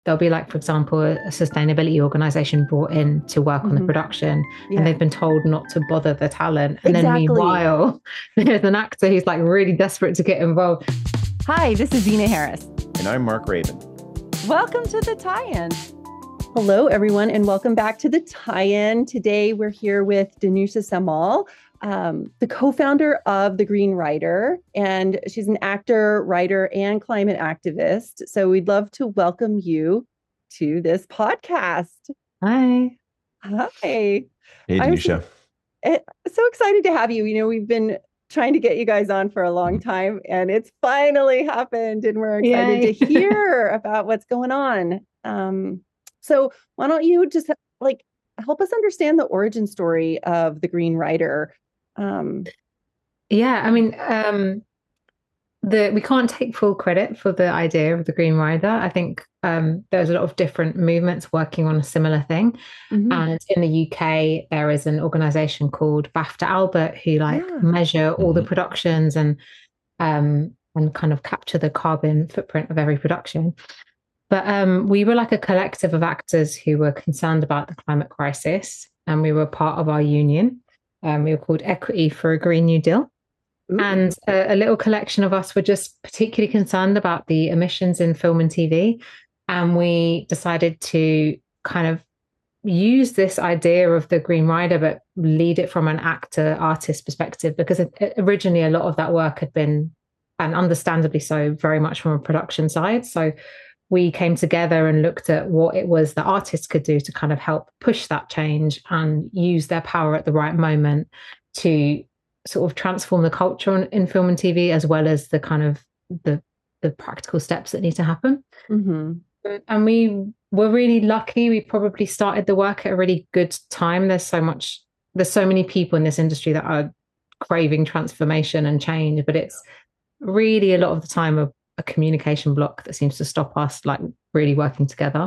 there'll be like, for example, a sustainability organization brought in to work on the Hmm. production, and Yeah, they've been told not to bother the talent. And then exactly. meanwhile, there's an actor who's like really desperate to get involved. Hi, this is Zena Harris. And I'm Mark Raven. Welcome to the tie-in. Hello, everyone, and welcome back to the tie-in. Today, we're here with Danusha Samal, the co-founder of The Green Rider, and she's an actor, writer, and climate activist. So we'd love to welcome you to this podcast. Hi. Hi. Hey, I'm so, Danusha. so excited to have you. You know, we've been trying to get you guys on for a long time, and it's finally happened, and we're excited to Yay. hear about what's going on. So why don't you just like help us understand the origin story of the Green Rider? Um, Yeah, I mean, we can't take full credit for the idea of the Green Rider. I think there's a lot of different movements working on a similar thing. mhm. And in the UK, there is an organization called BAFTA Albert who like Yeah. measure all the Mhm. productions and kind of capture the carbon footprint of every production. But we were like a collective of actors who were concerned about the climate crisis, and we were part of our union. We were called Equity for a Green New Deal. Ooh. And a little collection of us were just particularly concerned about the emissions in film and TV. And we decided to kind of use this idea of the Green Rider, but lead it from an actor artist perspective, because originally a lot of that work had been, and understandably so, very much from a production side. So we came together and looked at what it was that artists could do to kind of help push that change and use their power at the right moment to sort of transform the culture in film and TV, as well as the kind of the the practical steps that need to happen. Hmm. And we were really lucky. We probably started the work at a really good time. There's so many people in this industry that are craving transformation and change, but it's really a lot of the time a communication block that seems to stop us like really working together.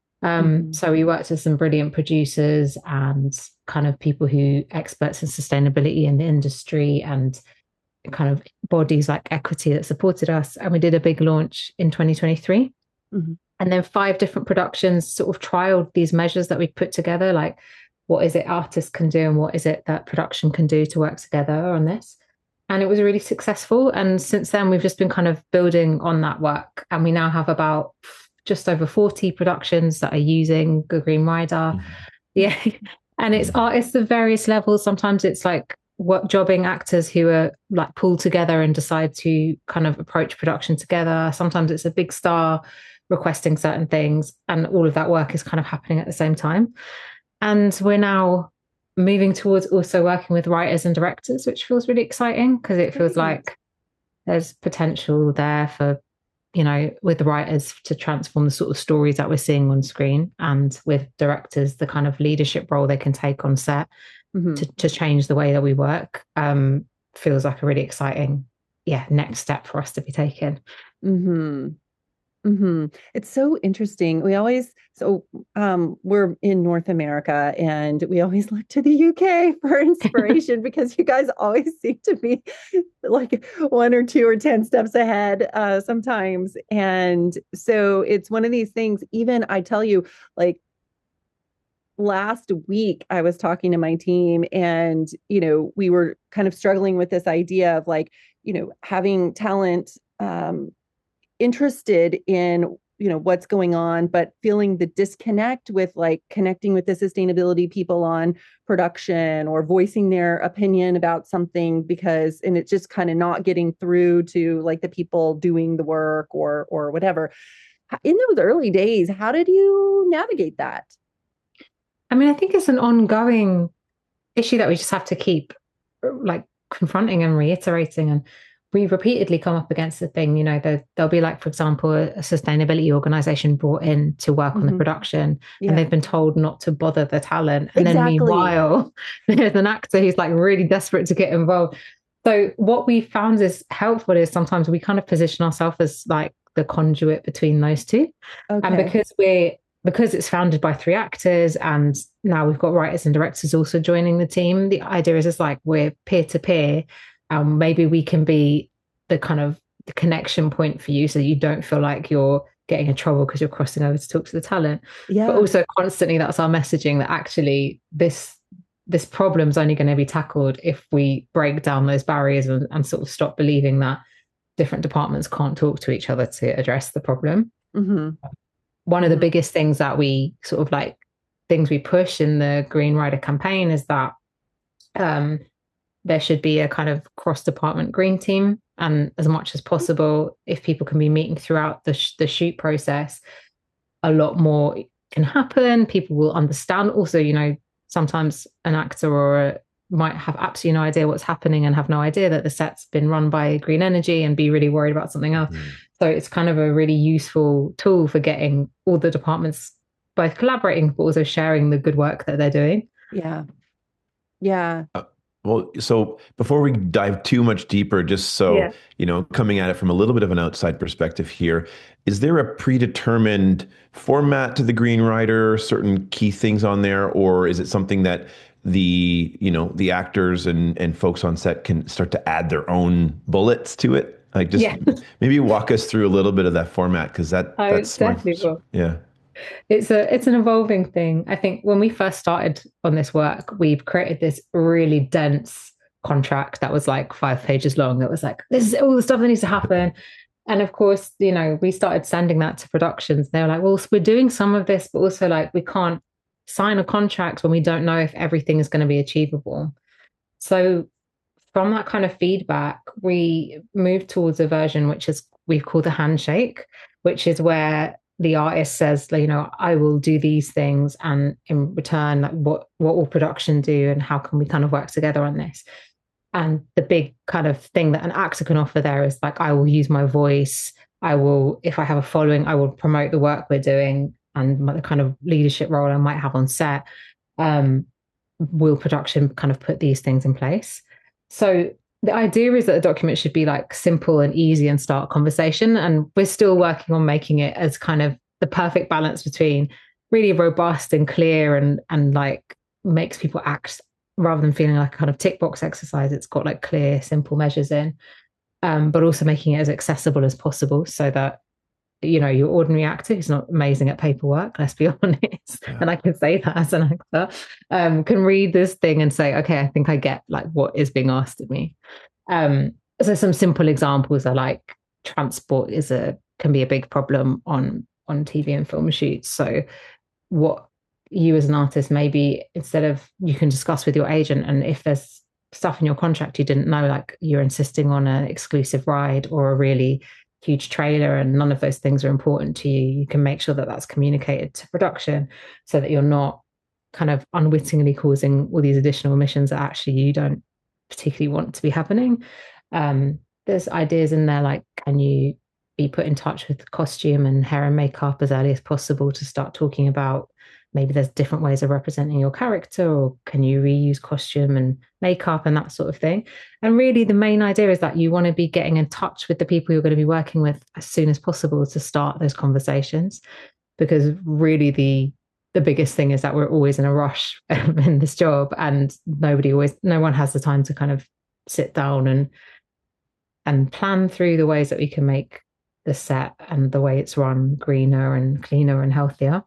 Hmm. So we worked with some brilliant producers and kind of people who experts in sustainability in the industry and kind of bodies like Equity that supported us. And we did a big launch in 2023. Hmm. And then 5 different productions sort of trialed these measures that we put together, like what is it artists can do and what is it that production can do to work together on this. And it was really successful. And since then, we've just been kind of building on that work. And we now have about just over 40 productions that are using the Green Rider. Mhm. Yeah. And it's Mhm. artists of various levels. Sometimes it's like work jobbing actors who are like pulled together and decide to kind of approach production together. Sometimes it's a big star requesting certain things, and all of that work is kind of happening at the same time. And we're now moving towards also working with writers and directors, which feels really exciting because it feels Great. like there's potential there for, with the writers to transform the sort of stories that we're seeing on screen, and with directors, the kind of leadership role they can take on set Hmm. to change the way that we work. Feels like a really exciting, yeah, next step for us to be taking. Hmm. Hmm. It's so interesting. We're in North America, and we always look to the UK for inspiration because you guys always seem to be like one or two or 10 steps ahead sometimes. And so it's one of these things, even I tell you, like last week I was talking to my team, and we were kind of struggling with this idea of like, having talent interested in what's going on, but feeling the disconnect with like connecting with the sustainability people on production or voicing their opinion about something, because and it's just kind of not getting through to like the people doing the work or whatever. In those early days, how did you navigate that? I mean, I think it's an ongoing issue that we just have to keep like confronting and reiterating. And we repeatedly come up against the thing, there'll be like, for example, a sustainability organization brought in to work on the Hmm. production, and Yeah, they've been told not to bother the talent. And then exactly. meanwhile, there's an actor who's like really desperate to get involved. So what we found is helpful is sometimes we kind of position ourselves as like the conduit between those two. And Okay. because it's founded by 3 actors, and now we've got writers and directors also joining the team, the idea is just like we're peer to peer, maybe we can be the kind of the connection point for you so that you don't feel like you're getting in trouble because you're crossing over to talk to the talent. But Yeah. also constantly that's our messaging that actually this problem's only going to be tackled if we break down those barriers and sort of stop believing that different departments can't talk to each other to address the problem. Mm-hmm. One of the Mm-hmm. biggest things that we sort of like things we push in the Green Rider campaign is that um, there should be a kind of cross department green team. And as much as possible, if people can be meeting throughout the shoot process, a lot more can happen. People will understand. Also, you know, sometimes an actor might have absolutely no idea what's happening and have no idea that the set's been run by green energy and be really worried about something else. Mm. So it's kind of a really useful tool for getting all the departments both collaborating but also sharing the good work that they're doing. Yeah. Yeah. Well, so before we dive too much deeper, just so, you know, coming at it from a little bit of an outside perspective here, is there a predetermined format to the Green Rider, certain key things on there, or is it something that the actors and folks on set can start to add their own bullets to it? Like just maybe walk us through a little bit of that format, because that's definitely yeah. It's an evolving thing. I think when we first started on this work, we've created this really dense contract that was like 5 pages long. That was like, this is all the stuff that needs to happen. And of course, you know, we started sending that to productions. They were like, well, we're doing some of this, but also like we can't sign a contract when we don't know if everything is going to be achievable. So from that kind of feedback, we moved towards a version which is we've called the handshake, which is where the artist says, you know, I will do these things, and in return, like, what will production do, and how can we kind of work together on this? And the big kind of thing that an actor can offer there is like, I will use my voice. I will, if I have a following, I will promote the work we're doing and the kind of leadership role I might have on set. Will production kind of put these things in place? So the idea is that the document should be like simple and easy and start conversation. And we're still working on making it as kind of the perfect balance between really robust and clear and like makes people act rather than feeling like a kind of tick box exercise. It's got like clear, simple measures in, but also making it as accessible as possible so that, you know, your ordinary actor who's not amazing at paperwork, let's be honest, and I can say that as an actor, can read this thing and say, okay, I think I get like what is being asked of me. So some simple examples are like transport can be a big problem on TV and film shoots. So what you as an artist, maybe instead of, you can discuss with your agent, and if there's stuff in your contract you didn't know, like you're insisting on an exclusive ride or a really huge trailer and none of those things are important to you, you can make sure that that's communicated to production so that you're not kind of unwittingly causing all these additional emissions that actually you don't particularly want to be happening. There's ideas in there like, can you be put in touch with costume and hair and makeup as early as possible to start talking about maybe there's different ways of representing your character, or can you reuse costume and makeup and that sort of thing? And really the main idea is that you want to be getting in touch with the people you're going to be working with as soon as possible to start those conversations, because really the biggest thing is that we're always in a rush in this job, and no one has the time to kind of sit down and plan through the ways that we can make the set and the way it's run greener and cleaner and healthier.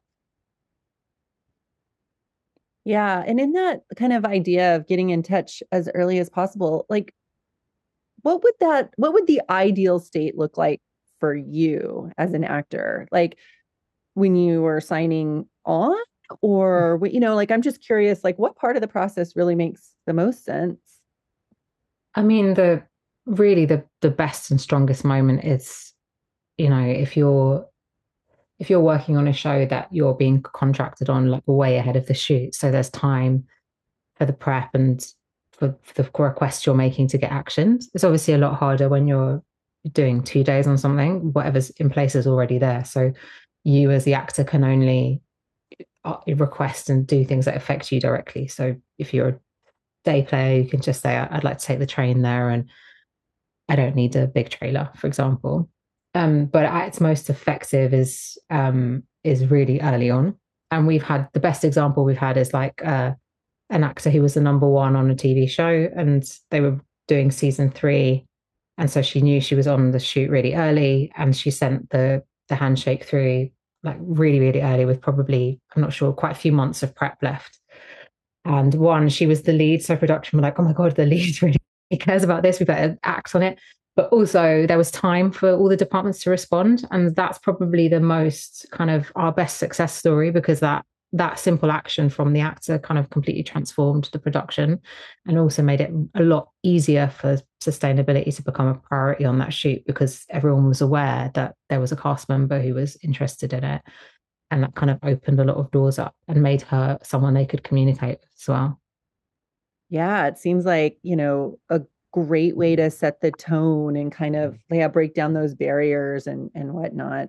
Yeah. And in that kind of idea of getting in touch as early as possible, like what would the ideal state look like for you as an actor? Like when you were signing on, or, you know, like, I'm just curious, like what part of the process really makes the most sense? I mean, the best and strongest moment is, you know, if you're working on a show that you're being contracted on like way ahead of the shoot, so there's time for the prep and for the requests you're making to get actions. It's obviously a lot harder when you're doing 2 days on something. Whatever's in place is already there, so you as the actor can only request and do things that affect you directly. So if you're a day player, you can just say, I'd like to take the train there and I don't need a big trailer, for example. But at its most effective is really early on. And we've had the best example we've had is like an actor who was the number one on a TV show, and they were doing season 3. And so she knew she was on the shoot really early, and she sent the the handshake through like really, really early with probably, I'm not sure, quite a few months of prep left. And one, she was the lead. So production were like, oh my God, the lead really cares about this. We better act on it. But also there was time for all the departments to respond. And that's probably the most kind of our best success story, because that simple action from the actor kind of completely transformed the production and also made it a lot easier for sustainability to become a priority on that shoot, because everyone was aware that there was a cast member who was interested in it. And that kind of opened a lot of doors up and made her someone they could communicate with as well. Yeah, it seems like, a great way to set the tone and kind of break down those barriers and whatnot.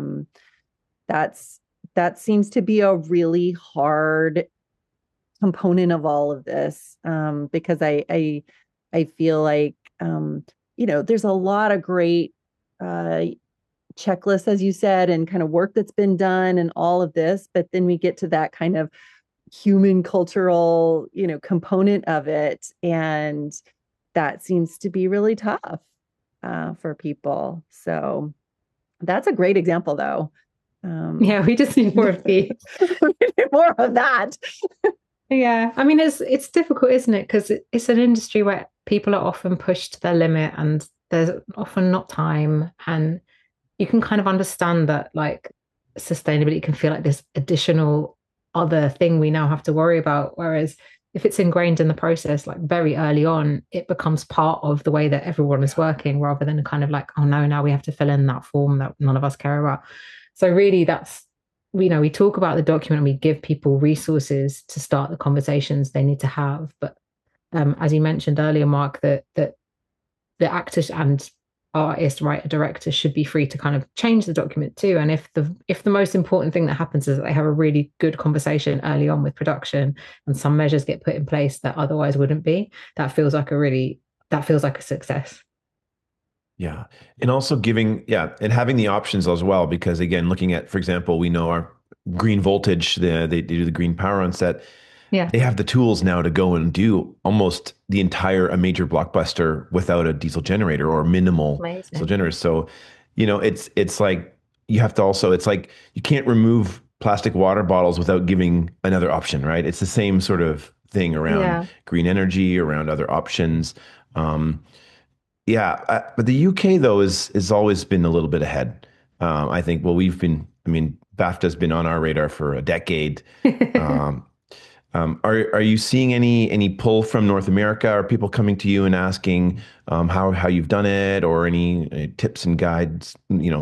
That seems to be a really hard component of all of this, because I feel like there's a lot of great checklists, as you said, and kind of work that's been done and all of this, but then we get to that kind of human cultural component of it, and that seems to be really tough for people. So that's a great example, though. Yeah, we just need more of these. More of that. Yeah, I mean it's difficult, isn't it? Because it's an industry where people are often pushed to their limit, and there's often not time, and you can kind of understand that like sustainability can feel like this additional other thing we now have to worry about. Whereas if it's ingrained in the process, like very early on, it becomes part of the way that everyone is working, rather than kind of like, oh no, now we have to fill in that form that none of us care about. So really that's, we talk about the document and we give people resources to start the conversations they need to have. But as you mentioned earlier, Mark, that the actors and artist, writer, director should be free to kind of change the document too. And if the most important thing that happens is that they have a really good conversation early on with production, and some measures get put in place that otherwise wouldn't be, that feels like a success. Yeah. And also and having the options as well, because again, looking at, for example, we know our Green Voltage, they do the green power on set. Yeah. They have the tools now to go and do almost a major blockbuster without a diesel generator or minimal diesel generators. So, it's like you have to also, it's like you can't remove plastic water bottles without giving another option, right? It's the same sort of thing around green energy, around other options. But the UK though is always been a little bit ahead. I think. Well, BAFTA's been on our radar for a decade. Are you seeing any pull from North America? Are people coming to you and asking how you've done it, or any tips and guides?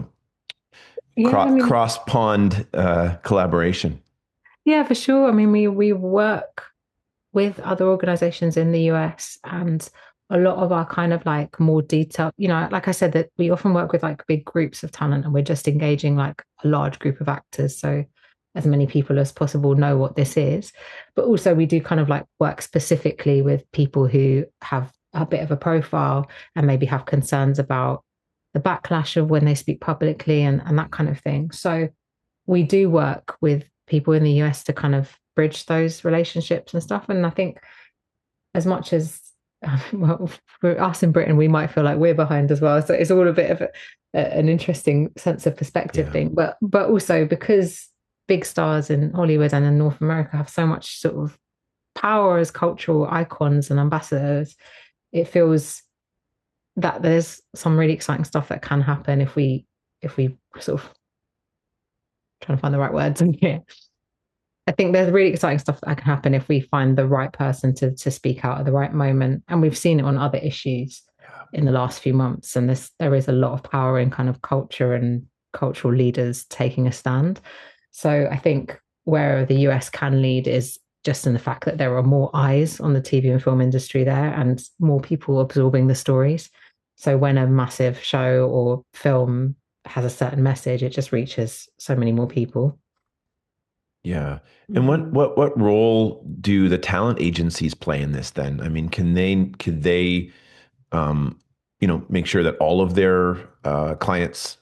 Cross pond collaboration. Yeah, for sure. I mean, we work with other organizations in the US, and a lot of our kind of like more detailed, like I said, that we often work with like big groups of talent, and we're just engaging like a large group of actors. So as many people as possible know what this is. But also we do kind of like work specifically with people who have a bit of a profile and maybe have concerns about the backlash of when they speak publicly and that kind of thing. So we do work with people in the US to kind of bridge those relationships and stuff. And I think as much as, well, for us in Britain, we might feel like we're behind as well. So it's all a bit of an interesting sense of perspective thing. But also because big stars in Hollywood and in North America have so much sort of power as cultural icons and ambassadors, it feels that there's some really exciting stuff that can happen if we sort of, trying to find the right words in here. I think there's really exciting stuff that can happen if we find the right person to speak out at the right moment. And we've seen it on other issues in the last few months. And there is a lot of power in kind of culture and cultural leaders taking a stand. So I think where the US can lead is just in the fact that there are more eyes on the TV and film industry there, and more people absorbing the stories. So when a massive show or film has a certain message, it just reaches so many more people. Yeah. And what role do the talent agencies play in this then? I mean, could they make sure that all of their clients,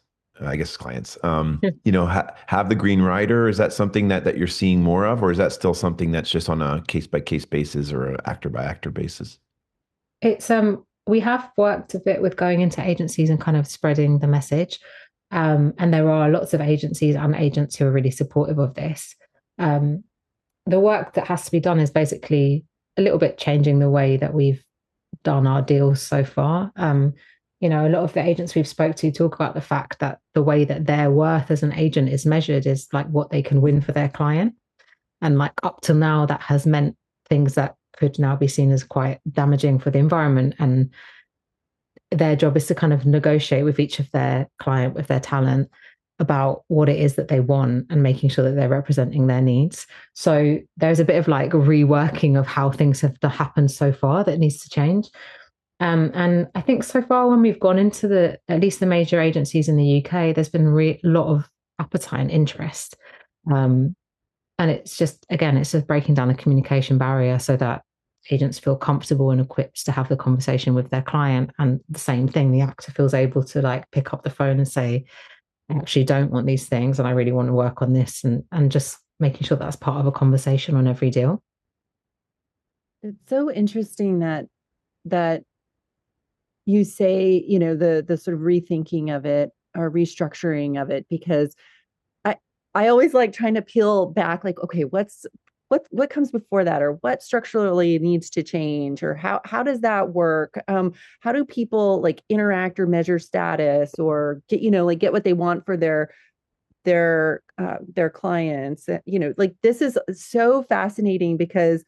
have the green rider? Is that something that you're seeing more of, or is that still something that's just on a case by case basis or an actor by actor basis? It's we have worked a bit with going into agencies and kind of spreading the message. And there are lots of agencies and agents who are really supportive of this. Um, the work that has to be done is basically a little bit changing the way that we've done our deals so far. A lot of the agents we've spoke to talk about the fact that the way that their worth as an agent is measured is like what they can win for their client. And like up till now, that has meant things that could now be seen as quite damaging for the environment. And their job is to kind of negotiate with each of their client, with their talent, about what it is that they want and making sure that they're representing their needs. So there's a bit of like reworking of how things have happened so far that needs to change. And I think so far, when we've gone into at least the major agencies in the UK, there's been a lot of appetite and interest. And it's just, again, it's just breaking down the communication barrier so that agents feel comfortable and equipped to have the conversation with their client. And the same thing, the actor feels able to like pick up the phone and say, I actually don't want these things and I really want to work on this, and just making sure that's part of a conversation on every deal. It's so interesting that you say, the sort of rethinking of it or restructuring of it, because I always like trying to peel back, like, okay, what comes before that, or what structurally needs to change, or how does that work? How do people like interact or measure status, or get what they want for their clients? Like, this is so fascinating because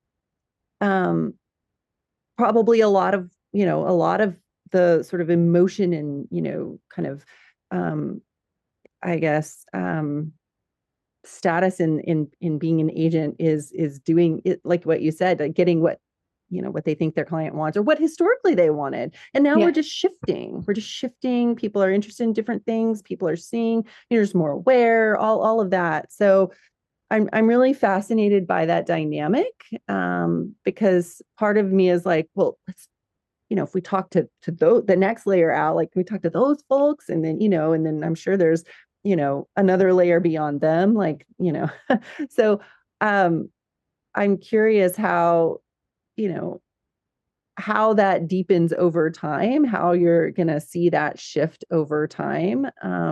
probably a lot of the sort of emotion and kind of I guess status in being an agent is doing it, like what you said, like getting what they think their client wants or what historically they wanted. And now we're just shifting. People are interested in different things. People are seeing, just more aware, all of that. So I'm really fascinated by that dynamic, because part of me is like, well, let's, if we talk to the next layer out, like we talk to those folks, and then, and then I'm sure there's, another layer beyond them, like, so I'm curious how that deepens over time, how you're going to see that shift over time.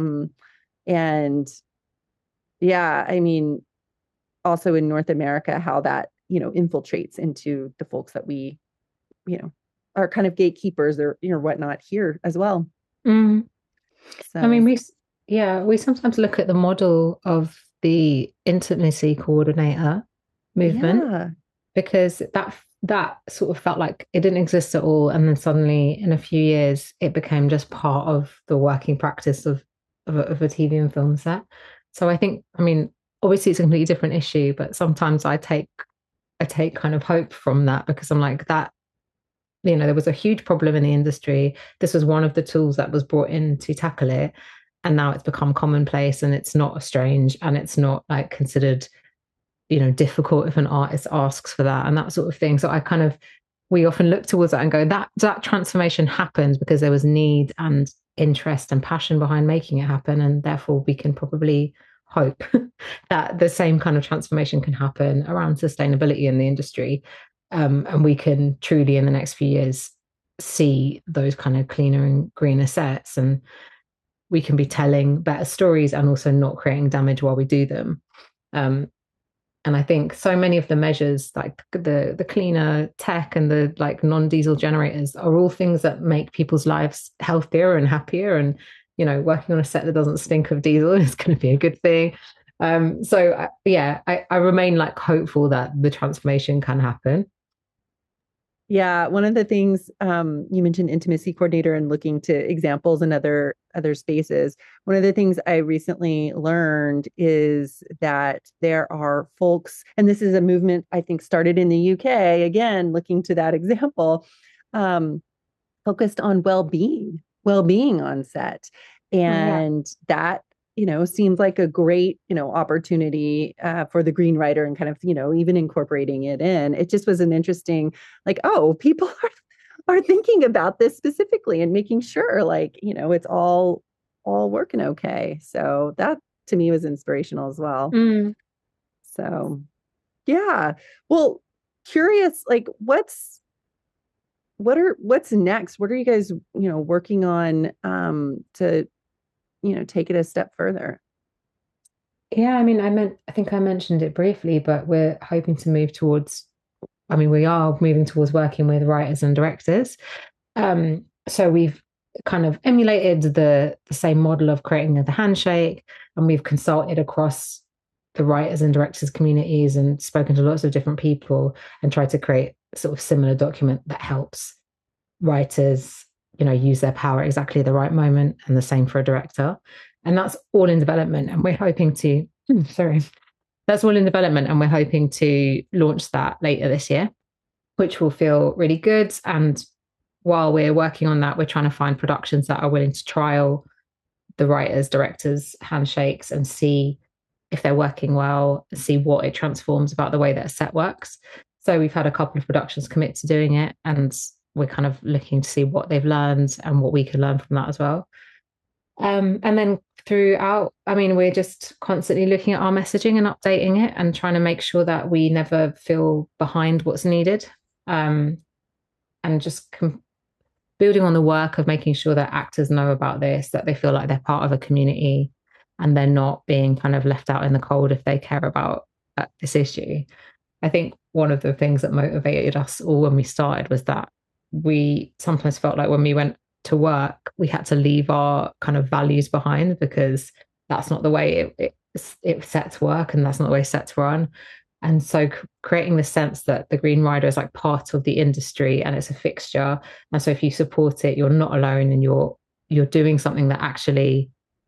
And yeah, I mean, also in North America, how that, infiltrates into the folks that we, are kind of gatekeepers or, whatnot here as well. Mm. So, I mean, we sometimes look at the model of the intimacy coordinator movement, because that sort of felt like it didn't exist at all. And then suddenly in a few years, it became just part of the working practice of a TV and film set. So I think, I mean, obviously it's a completely different issue, but sometimes I take kind of hope from that, because I'm like, that, there was a huge problem in the industry. This was one of the tools that was brought in to tackle it. And now it's become commonplace, and it's not strange, and it's not like considered, difficult if an artist asks for that and that sort of thing. So we often look towards that and go, that transformation happened because there was need and interest and passion behind making it happen. And therefore we can probably hope that the same kind of transformation can happen around sustainability in the industry. And we can truly, in the next few years, see those kind of cleaner and greener sets, and we can be telling better stories and also not creating damage while we do them. And I think so many of the measures, like the cleaner tech and the like non-diesel generators, are all things that make people's lives healthier and happier. And, working on a set that doesn't stink of diesel is going to be a good thing. So I remain like hopeful that the transformation can happen. Yeah, one of the things you mentioned intimacy coordinator and looking to examples in other spaces. One of the things I recently learned is that there are folks, and this is a movement I think started in the UK, again, looking to that example, focused on well-being on set. And that seems like a great, opportunity for the green writer, and kind of, even incorporating it in. It just was an interesting, like, oh, people are thinking about this specifically and making sure, like, it's all working okay. So that to me was inspirational as well. So yeah, well, curious, like, what's next? What are you guys, working on to take it a step further? Yeah, I mean, I think I mentioned it briefly, but we're hoping to move towards, I mean, we are moving towards working with writers and directors. So we've kind of emulated the same model of creating the handshake, and we've consulted across the writers and directors communities and spoken to lots of different people and tried to create a sort of similar document that helps writers, use their power exactly at the right moment, and the same for a director. And that's all in development. And we're hoping to, sorry, that's all in development. And we're hoping to launch that later this year, which will feel really good. And while we're working on that, we're trying to find productions that are willing to trial the writers, directors, handshakes and see if they're working well, see what it transforms about the way that a set works. So we've had a couple of productions commit to doing it, and we're kind of looking to see what they've learned and what we can learn from that as well. And then throughout, I mean, we're just constantly looking at our messaging and updating it and trying to make sure that we never feel behind what's needed. And just building on the work of making sure that actors know about this, that they feel like they're part of a community and they're not being kind of left out in the cold if they care about this issue. I think one of the things that motivated us all when we started was that we sometimes felt like when we went to work, we had to leave our kind of values behind, because that's not the way it sets work, and that's not the way sets run. And so creating the sense that the Green Rider is like part of the industry and it's a fixture. And so if you support it, you're not alone, and you're doing something that actually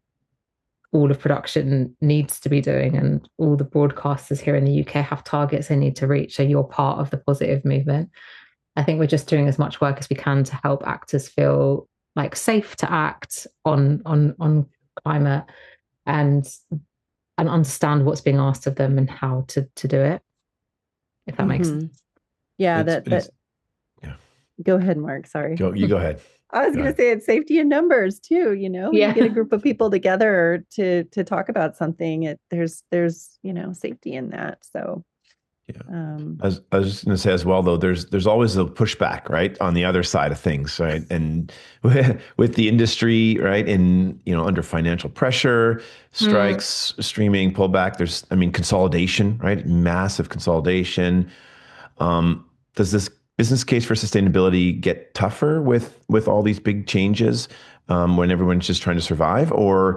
all of production needs to be doing, and all the broadcasters here in the UK have targets they need to reach. So you're part of the positive movement. I think we're just doing as much work as we can to help actors feel like safe to act on climate, and understand what's being asked of them and how to do it. If that makes sense. Yeah, yeah. Go ahead, Mark. Sorry. You go ahead. I was going to say it's safety in numbers too. Yeah. You get a group of people together to talk about something. There's safety in that. So. Yeah. I was just going to say as well, though, there's always a pushback, right, on the other side of things, right? And with the industry, right, and under financial pressure, strikes, streaming pullback. There's, consolidation, right? Massive consolidation. Does this business case for sustainability get tougher with all these big changes when everyone's just trying to survive? Or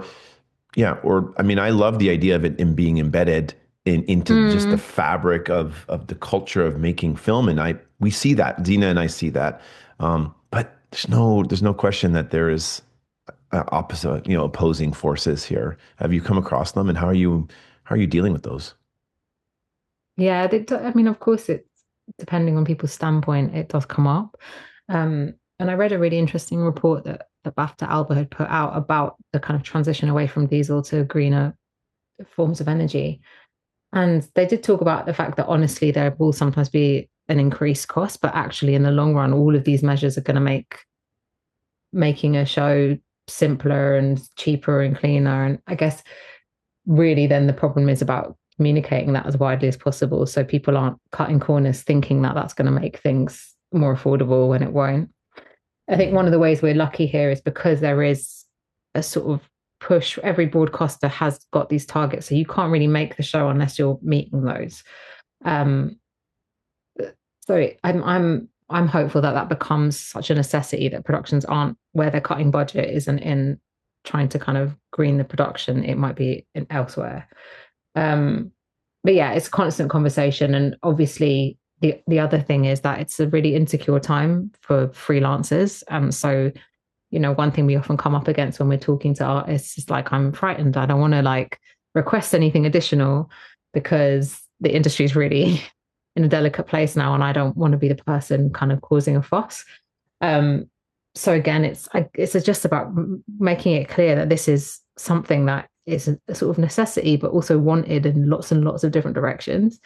I love the idea of it in being embedded into just the fabric of the culture of making film, and we see that. Dina and I see that, but there's no question that there is opposite, opposing forces here. Have you come across them, and how are you dealing with those? Yeah, of course, it's depending on people's standpoint, it does come up. And I read a really interesting report that BAFTA Alba had put out about the kind of transition away from diesel to greener forms of energy. And they did talk about the fact that honestly, there will sometimes be an increased cost, but actually in the long run, all of these measures are going to make making a show simpler and cheaper and cleaner. And I guess really then the problem is about communicating that as widely as possible, so people aren't cutting corners thinking that that's going to make things more affordable when it won't. I think one of the ways we're lucky here is because there is a sort of push. Every broadcaster has got these targets, so you can't really make the show unless you're meeting those. So I'm hopeful that becomes such a necessity, that productions aren't where they're cutting budget isn't in trying to kind of green the production. It might be in elsewhere. But yeah, it's a constant conversation, and obviously the other thing is that it's a really insecure time for freelancers. So one thing we often come up against when we're talking to artists is like, I'm frightened. I don't want to request anything additional because the industry is really in a delicate place now, and I don't want to be the person kind of causing a fuss. So again, it's just about making it clear that this is something that is a sort of necessity, but also wanted in lots and lots of different directions.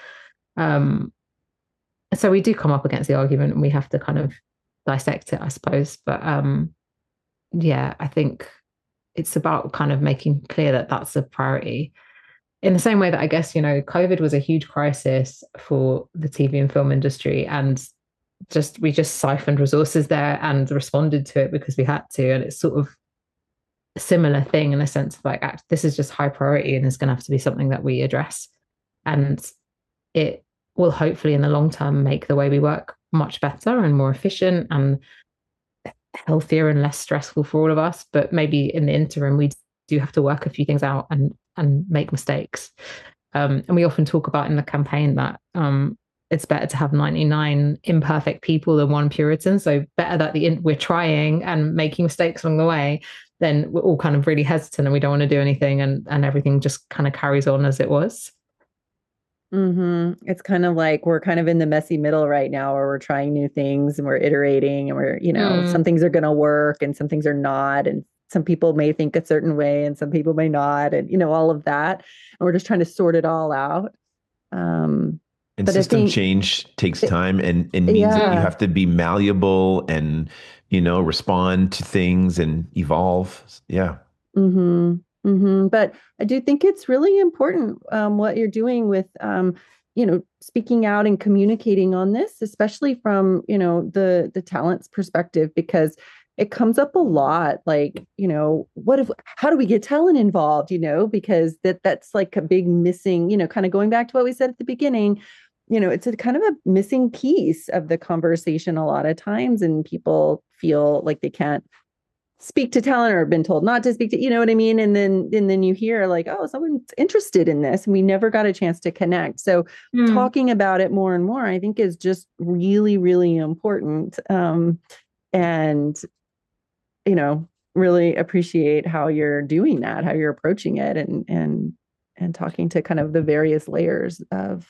So we do come up against the argument, and we have to kind of dissect it, I suppose. But yeah, I think it's about kind of making clear that that's a priority. In the same way that I guess, COVID was a huge crisis for the TV and film industry, and we just siphoned resources there and responded to it because we had to. And it's sort of a similar thing in a sense of like, this is just high priority and it's going to have to be something that we address. And it will hopefully in the long term make the way we work much better and more efficient and healthier and less stressful for all of us. But maybe in the interim, we do have to work a few things out and make mistakes. And we often talk about in the campaign that it's better to have 99 imperfect people than one Puritan. So better that we're trying and making mistakes along the way, then we're all kind of really hesitant and we don't want to do anything, and everything just kind of carries on as it was. It's kind of like we're kind of in the messy middle right now where we're trying new things and we're iterating and we're, some things are going to work and some things are not. And some people may think a certain way and some people may not. And, all of that. And we're just trying to sort it all out. And system change takes time and means that you have to be malleable and, respond to things and evolve. Yeah. But I do think it's really important what you're doing with, speaking out and communicating on this, especially from, the talent's perspective, because it comes up a lot. Like, how do we get talent involved? Because that's like a big missing, kind of going back to what we said at the beginning, it's a kind of a missing piece of the conversation a lot of times. And people feel like they can't speak to talent or been told not to speak to, you know what I mean? And then you hear like, oh, someone's interested in this and we never got a chance to connect. So talking about it more and more, I think is just really, really important. And, really appreciate how you're doing that, how you're approaching it and talking to kind of the various layers of,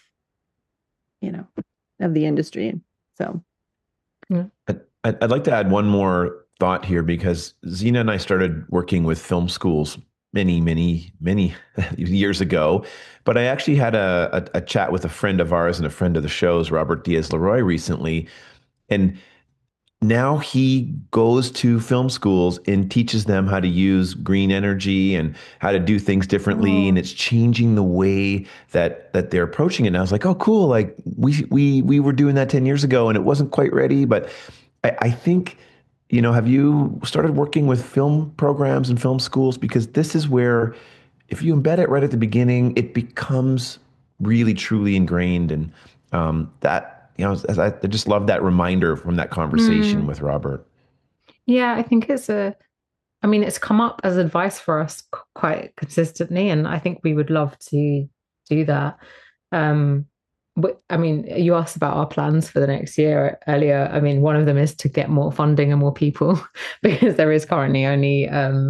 of the industry. So. I'd like to add one more thought here, because Zena and I started working with film schools many, many, many years ago. But I actually had a chat with a friend of ours and a friend of the show's, Robert Diaz-Leroy, recently. And now he goes to film schools and teaches them how to use green energy and how to do things differently. And it's changing the way that they're approaching it. And I was like, oh, cool. Like we were doing that 10 years ago and it wasn't quite ready. But I think, have you started working with film programs and film schools? Because this is where, if you embed it right at the beginning, it becomes really, truly ingrained. And that, I just love that reminder from that conversation with Robert. Yeah, I think it's come up as advice for us quite consistently. And I think we would love to do that. But you asked about our plans for the next year earlier. One of them is to get more funding and more people because there is currently only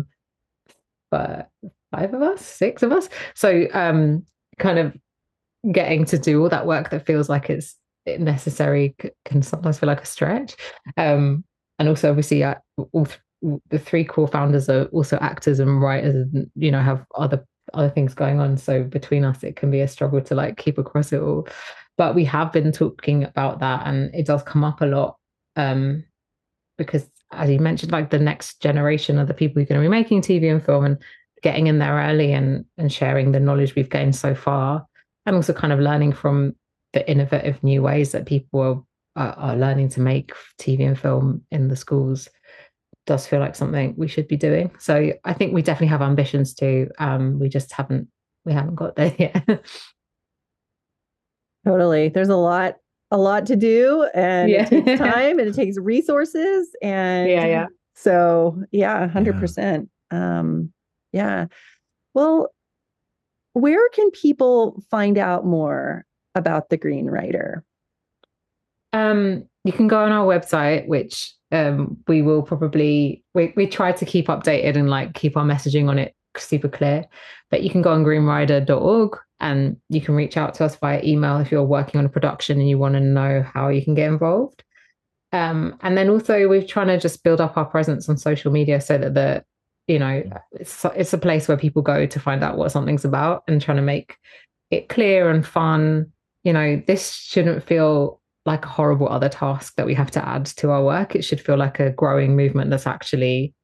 5 of us, 6 of us. So kind of getting to do all that work that feels like it's necessary can sometimes feel like a stretch. And also obviously all the 3 core founders are also actors and writers and, have other things going on. So between us, it can be a struggle to like keep across it all. But we have been talking about that and it does come up a lot because as you mentioned, like the next generation of the people who are going to be making TV and film and getting in there early and sharing the knowledge we've gained so far, and also kind of learning from the innovative new ways that people are learning to make TV and film in the schools does feel like something we should be doing. So I think we definitely have ambitions to. We just haven't got there yet. Totally. There's a lot to do, and it takes time and it takes resources. And so 100%. Yeah. Well, where can people find out more about the Green Writer? You can go on our website, which we will probably we try to keep updated and like keep our messaging on it super clear. But you can go on greenrider.org and you can reach out to us via email if you're working on a production and you want to know how you can get involved. And then also we're trying to just build up our presence on social media so that it's a place where people go to find out what something's about, and trying to make it clear and fun. This shouldn't feel like a horrible other task that we have to add to our work. It should feel like a growing movement that's actually,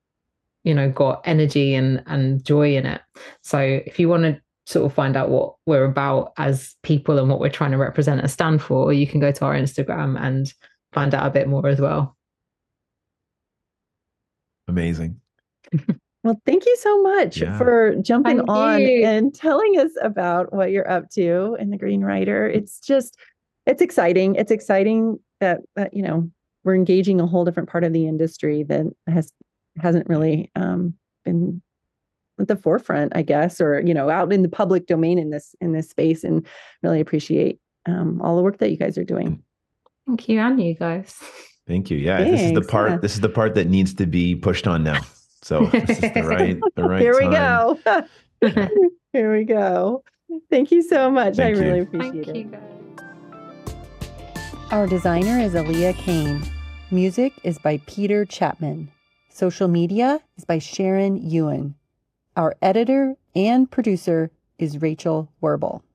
got energy and joy in it. So if you want to sort of find out what we're about as people and what we're trying to represent and stand for, you can go to our Instagram and find out a bit more as well. Amazing. Well, thank you so much for jumping on and telling us about what you're up to in the Green Rider. It's exciting. It's exciting that we're engaging a whole different part of the industry that hasn't really been at the forefront, I guess, or out in the public domain in this space. And really appreciate all the work that you guys are doing. Thank you, and you guys. Thank you. Yeah, thanks. This is the part that needs to be pushed on now. So this is the right Here we time. go. Here we go. Thank you so much. I really appreciate it. Our designer is Aaliyah Kane. Music is by Peter Chapman. Social media is by Sharon Ewan. Our editor and producer is Rachel Werble.